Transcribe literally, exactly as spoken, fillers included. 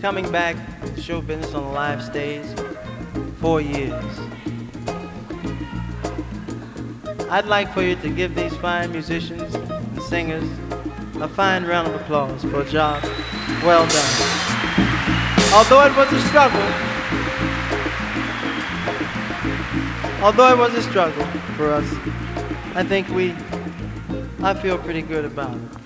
coming back to show business on the live stage, four years. I'd like for you to give these fine musicians and singers a fine round of applause for a job well done. Although it was a struggle, although it was a struggle for us, I think we, I feel pretty good about it.